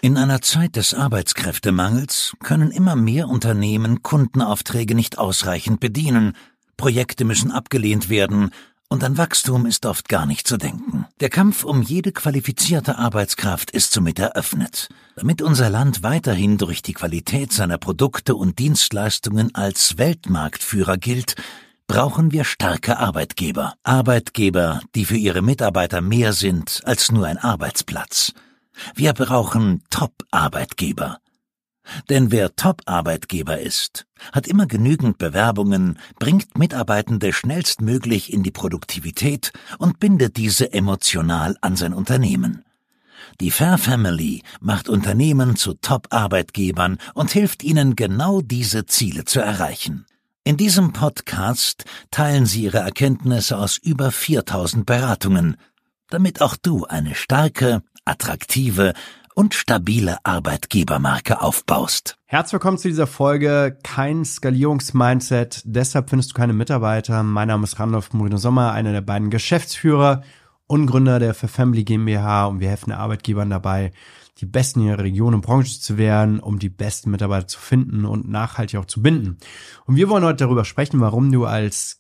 In einer Zeit des Arbeitskräftemangels können immer mehr Unternehmen Kundenaufträge nicht ausreichend bedienen, Projekte müssen abgelehnt werden und an Wachstum ist oft gar nicht zu denken. Der Kampf um jede qualifizierte Arbeitskraft ist somit eröffnet. Damit unser Land weiterhin durch die Qualität seiner Produkte und Dienstleistungen als Weltmarktführer gilt, brauchen wir starke Arbeitgeber. Arbeitgeber, die für ihre Mitarbeiter mehr sind als nur ein Arbeitsplatz. Wir brauchen Top-Arbeitgeber. Denn wer Top-Arbeitgeber ist, hat immer genügend Bewerbungen, bringt Mitarbeitende schnellstmöglich in die Produktivität und bindet diese emotional an sein Unternehmen. Die Fair Family macht Unternehmen zu Top-Arbeitgebern und hilft ihnen, genau diese Ziele zu erreichen. In diesem Podcast teilen sie ihre Erkenntnisse aus über 4000 Beratungen, damit auch du eine starke, attraktive und stabile Arbeitgebermarke aufbaust. Herzlich willkommen zu dieser Folge. Kein Skalierungsmindset, deshalb findest du keine Mitarbeiter. Mein Name ist Randolph Moreno Sommer, einer der beiden Geschäftsführer und Gründer der Fair Family GmbH, und wir helfen Arbeitgebern dabei, die Besten in ihrer Region und Branche zu werden, um die besten Mitarbeiter zu finden und nachhaltig auch zu binden. Und wir wollen heute darüber sprechen, warum du als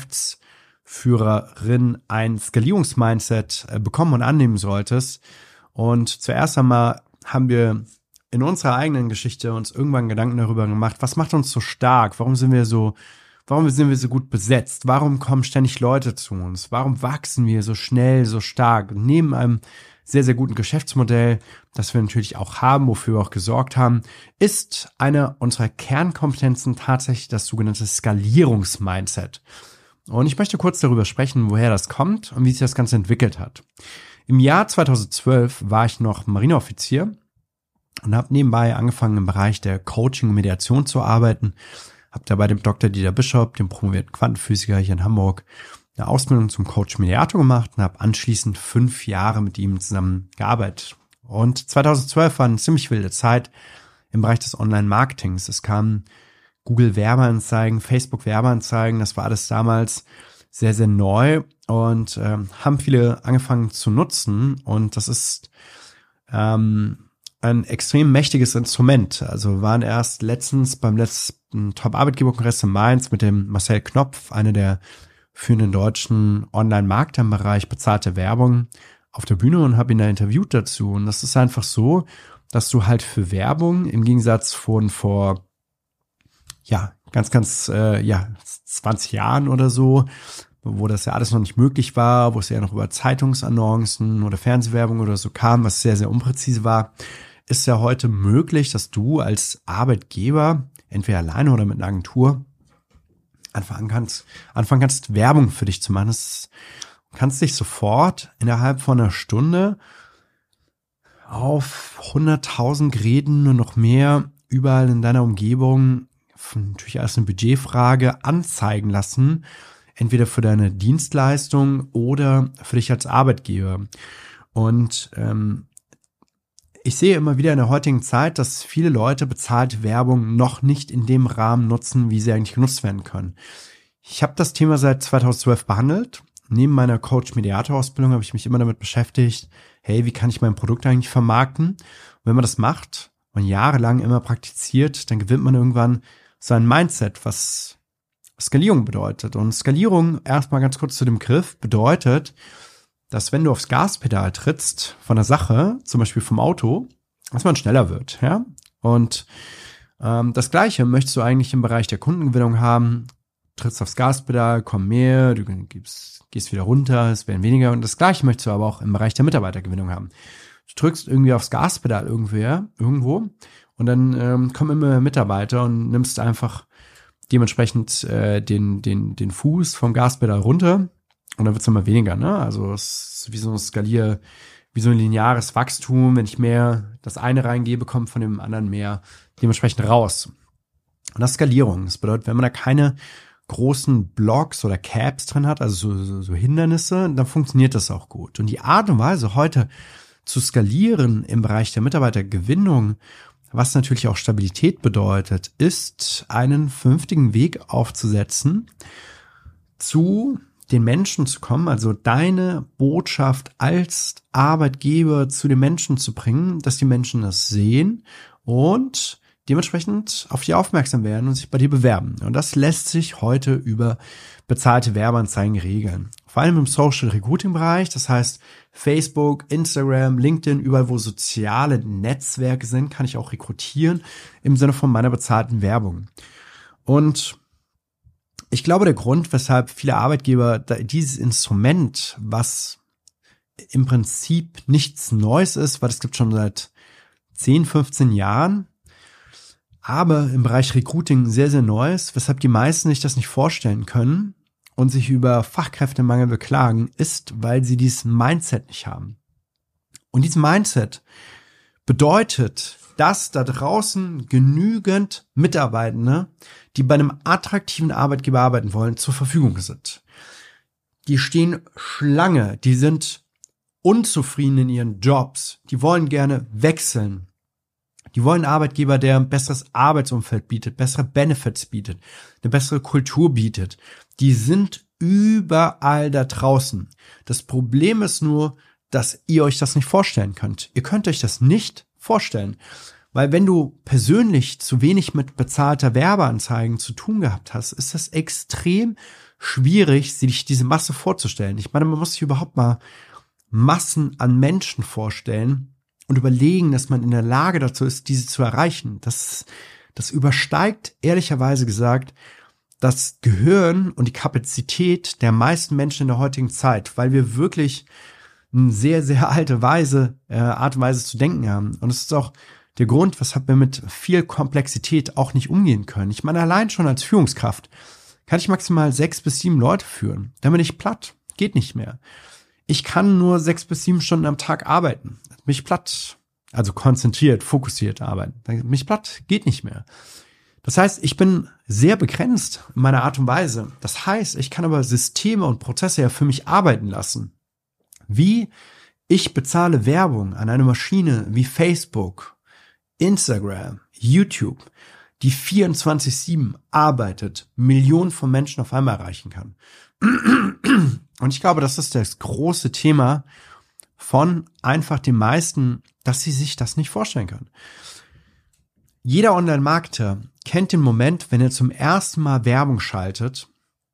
Geschäftsführerin ein Skalierungsmindset bekommen und annehmen solltest. Und zuerst einmal haben wir in unserer eigenen Geschichte uns irgendwann Gedanken darüber gemacht, was macht uns so stark? Warum sind wir so gut besetzt? Warum kommen ständig Leute zu uns? Warum wachsen wir so schnell, so stark? Neben einem sehr, sehr guten Geschäftsmodell, das wir natürlich auch haben, wofür wir auch gesorgt haben, ist eine unserer Kernkompetenzen tatsächlich das sogenannte Skalierungsmindset. Und ich möchte kurz darüber sprechen, woher das kommt und wie sich das Ganze entwickelt hat. Im Jahr 2012 war ich noch Marineoffizier und habe nebenbei angefangen, im Bereich der Coaching und Mediation zu arbeiten. Habe da bei dem Dr. Dieter Bischof, dem promovierten Quantenphysiker hier in Hamburg, eine Ausbildung zum Coach-Mediator gemacht und habe anschließend 5 Jahre mit ihm zusammen gearbeitet. Und 2012 war eine ziemlich wilde Zeit im Bereich des Online-Marketings. Es kamen Google-Werbeanzeigen, Facebook-Werbeanzeigen, das war alles damals sehr, sehr neu und haben viele angefangen zu nutzen. Und das ist ein extrem mächtiges Instrument. Also wir waren erst letztens beim letzten Top-Arbeitgeber-Kongress in Mainz mit dem Marcel Knopf, einer der führenden deutschen Online-Marketer im Bereich bezahlte Werbung, auf der Bühne und habe ihn da interviewt dazu. Und das ist einfach so, dass du halt für Werbung im Gegensatz von vor 20 Jahren oder so, wo das ja alles noch nicht möglich war, wo es ja noch über Zeitungsannoncen oder Fernsehwerbung oder so kam, was sehr, sehr unpräzise war, ist ja heute möglich, dass du als Arbeitgeber, entweder alleine oder mit einer Agentur, anfangen kannst, Werbung für dich zu machen. Du kannst dich sofort innerhalb von einer Stunde auf 100.000 Geräten und noch mehr überall in deiner Umgebung, natürlich als eine Budgetfrage, anzeigen lassen, entweder für deine Dienstleistung oder für dich als Arbeitgeber. Und ich sehe immer wieder in der heutigen Zeit, dass viele Leute bezahlte Werbung noch nicht in dem Rahmen nutzen, wie sie eigentlich genutzt werden können. Ich habe das Thema seit 2012 behandelt. Neben meiner Coach-Mediator-Ausbildung habe ich mich immer damit beschäftigt, hey, wie kann ich mein Produkt eigentlich vermarkten? Und wenn man das macht und jahrelang immer praktiziert, dann gewinnt man irgendwann so ein Mindset, was Skalierung bedeutet. Und Skalierung, erstmal ganz kurz zu dem Begriff, bedeutet, dass wenn du aufs Gaspedal trittst von der Sache, zum Beispiel vom Auto, dass man schneller wird, ja. Und das Gleiche möchtest du eigentlich im Bereich der Kundengewinnung haben. Trittst aufs Gaspedal, kommen mehr, du gehst wieder runter, es werden weniger. Und das Gleiche möchtest du aber auch im Bereich der Mitarbeitergewinnung haben. Du drückst irgendwie aufs Gaspedal irgendwo und dann kommen immer mehr Mitarbeiter und nimmst einfach dementsprechend den Fuß vom Gaspedal runter. Und dann wird es immer weniger, ne? Also es ist wie so ein lineares Wachstum. Wenn ich mehr das eine reingebe, kommt von dem anderen mehr dementsprechend raus. Und das ist Skalierung. Das bedeutet, wenn man da keine großen Blocks oder Caps drin hat, also so Hindernisse, dann funktioniert das auch gut. Und die Art und Weise, heute zu skalieren im Bereich der Mitarbeitergewinnung, was natürlich auch Stabilität bedeutet, ist, einen vernünftigen Weg aufzusetzen zu den Menschen zu kommen, also deine Botschaft als Arbeitgeber zu den Menschen zu bringen, dass die Menschen das sehen und dementsprechend auf dich aufmerksam werden und sich bei dir bewerben. Und das lässt sich heute über bezahlte Werbeanzeigen regeln. Vor allem im Social Recruiting Bereich, das heißt Facebook, Instagram, LinkedIn, überall wo soziale Netzwerke sind, kann ich auch rekrutieren im Sinne von meiner bezahlten Werbung. Und ich glaube, der Grund, weshalb viele Arbeitgeber dieses Instrument, was im Prinzip nichts Neues ist, weil es gibt schon seit 10, 15 Jahren, aber im Bereich Recruiting sehr, sehr Neues, weshalb die meisten sich das nicht vorstellen können und sich über Fachkräftemangel beklagen, ist, weil sie dieses Mindset nicht haben. Und dieses Mindset bedeutet, dass da draußen genügend Mitarbeitende, die bei einem attraktiven Arbeitgeber arbeiten wollen, zur Verfügung sind. Die stehen Schlange, die sind unzufrieden in ihren Jobs, die wollen gerne wechseln. Die wollen einen Arbeitgeber, der ein besseres Arbeitsumfeld bietet, bessere Benefits bietet, eine bessere Kultur bietet. Die sind überall da draußen. Das Problem ist nur, dass ihr euch das nicht vorstellen könnt. Ihr könnt euch das nicht vorstellen. Weil wenn du persönlich zu wenig mit bezahlter Werbeanzeigen zu tun gehabt hast, ist das extrem schwierig, sich diese Masse vorzustellen. Ich meine, man muss sich überhaupt mal Massen an Menschen vorstellen und überlegen, dass man in der Lage dazu ist, diese zu erreichen. Das übersteigt, ehrlicherweise gesagt, das Gehirn und die Kapazität der meisten Menschen in der heutigen Zeit, weil wir wirklich eine sehr, sehr alte Art und Weise zu denken haben. Und es ist auch der Grund, weshalb wir mit viel Komplexität auch nicht umgehen können. Ich meine, allein schon als Führungskraft kann ich maximal 6 bis 7 Leute führen. Dann bin ich platt. Geht nicht mehr. Ich kann nur 6 bis 7 Stunden am Tag arbeiten. Dann bin ich platt. Also konzentriert, fokussiert arbeiten. Dann bin ich platt. Geht nicht mehr. Das heißt, ich bin sehr begrenzt in meiner Art und Weise. Das heißt, ich kann aber Systeme und Prozesse ja für mich arbeiten lassen. Wie ich bezahle Werbung an eine Maschine wie Facebook, Instagram, YouTube, die 24/7 arbeitet, Millionen von Menschen auf einmal erreichen kann. Und ich glaube, das ist das große Thema von einfach den meisten, dass sie sich das nicht vorstellen können. Jeder Online-Marketer kennt den Moment, wenn er zum ersten Mal Werbung schaltet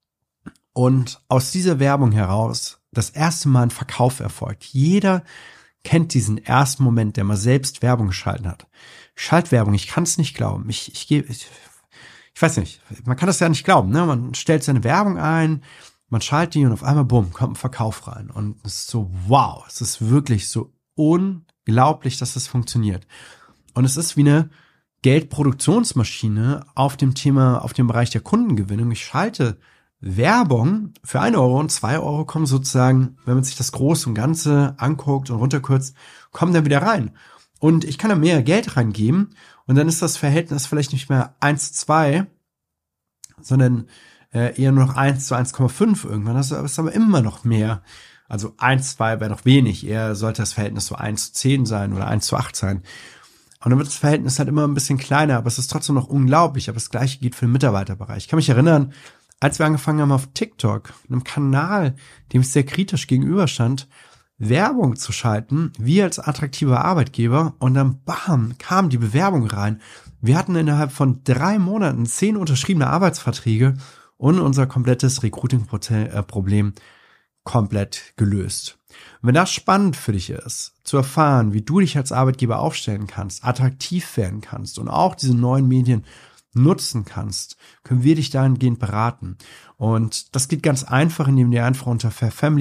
und aus dieser Werbung heraus das erste Mal ein Verkauf erfolgt. Jeder kennt diesen ersten Moment, der mal selbst Werbung geschalten hat. Schaltwerbung, ich kann es nicht glauben. Ich weiß nicht, man kann das ja nicht glauben. Ne? Man stellt seine Werbung ein, man schaltet die und auf einmal, bumm, kommt ein Verkauf rein. Und es ist so, wow, es ist wirklich so unglaublich, dass das funktioniert. Und es ist wie eine Geldproduktionsmaschine auf dem Bereich der Kundengewinnung. Ich schalte Werbung für 1 Euro und 2 Euro kommen sozusagen, wenn man sich das Große und Ganze anguckt und runterkürzt, kommen dann wieder rein. Und ich kann da mehr Geld reingeben und dann ist das Verhältnis vielleicht nicht mehr 1:2, sondern eher nur noch 1:1,5 irgendwann. Das ist aber immer noch mehr. Also 1:2 wäre noch wenig. Eher sollte das Verhältnis so 1:10 sein oder 1:8 sein. Und dann wird das Verhältnis halt immer ein bisschen kleiner, aber es ist trotzdem noch unglaublich. Aber das Gleiche geht für den Mitarbeiterbereich. Ich kann mich erinnern, als wir angefangen haben auf TikTok, einem Kanal, dem ich sehr kritisch gegenüberstand, Werbung zu schalten, wir als attraktiver Arbeitgeber, und dann bam, kam die Bewerbung rein. Wir hatten innerhalb von 3 Monaten 10 unterschriebene Arbeitsverträge und unser komplettes Recruiting-Problem komplett gelöst. Und wenn das spannend für dich ist, zu erfahren, wie du dich als Arbeitgeber aufstellen kannst, attraktiv werden kannst und auch diese neuen Medien nutzen kannst, können wir dich dahingehend beraten. Und das geht ganz einfach, indem du einfach unter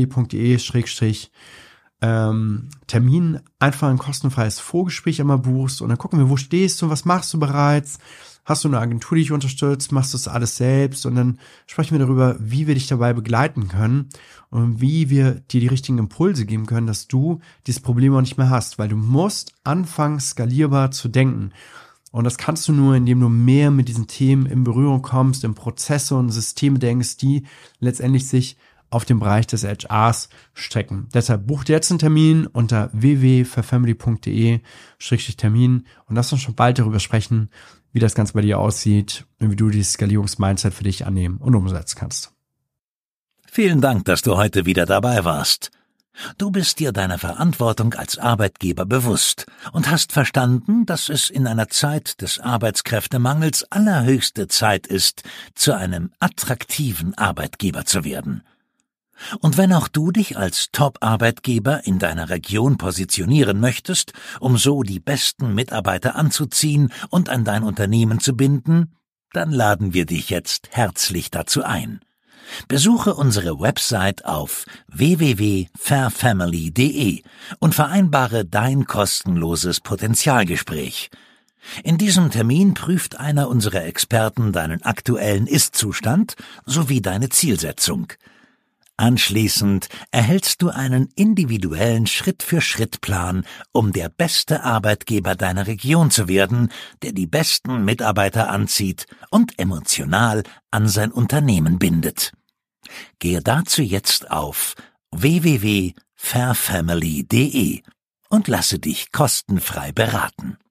fairfamily.de/Termin einfach ein kostenfreies Vorgespräch einmal buchst und dann gucken wir, wo stehst du, was machst du bereits, hast du eine Agentur, die dich unterstützt, machst du das alles selbst, und dann sprechen wir darüber, wie wir dich dabei begleiten können und wie wir dir die richtigen Impulse geben können, dass du dieses Problem auch nicht mehr hast, weil du musst anfangen, skalierbar zu denken. Und das kannst du nur, indem du mehr mit diesen Themen in Berührung kommst, in Prozesse und Systeme denkst, die letztendlich sich auf dem Bereich des HRs strecken. Deshalb bucht jetzt einen Termin unter www.fairfamily.de/Termin und lass uns schon bald darüber sprechen, wie das Ganze bei dir aussieht und wie du dieses Skalierungsmindset für dich annehmen und umsetzen kannst. Vielen Dank, dass du heute wieder dabei warst. Du bist dir deiner Verantwortung als Arbeitgeber bewusst und hast verstanden, dass es in einer Zeit des Arbeitskräftemangels allerhöchste Zeit ist, zu einem attraktiven Arbeitgeber zu werden. Und wenn auch du dich als Top-Arbeitgeber in deiner Region positionieren möchtest, um so die besten Mitarbeiter anzuziehen und an dein Unternehmen zu binden, dann laden wir dich jetzt herzlich dazu ein. Besuche unsere Website auf www.fairfamily.de und vereinbare dein kostenloses Potenzialgespräch. In diesem Termin prüft einer unserer Experten deinen aktuellen Ist-Zustand sowie deine Zielsetzung. Anschließend erhältst du einen individuellen Schritt-für-Schritt-Plan, um der beste Arbeitgeber deiner Region zu werden, der die besten Mitarbeiter anzieht und emotional an sein Unternehmen bindet. Gehe dazu jetzt auf www.fairfamily.de und lasse dich kostenfrei beraten.